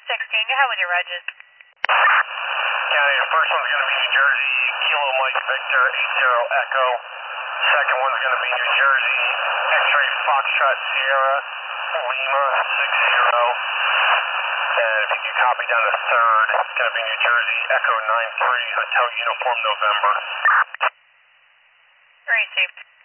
16, go ahead with your regis. County, the first one's going to be New Jersey, Kilo Mike Victor, 80 Echo. Second one's going to be New Jersey, X-Ray Foxtrot Sierra, Lima, 60. And if you can copy down to third, it's going to be New Jersey, Echo 93, Hotel Uniform November. Received.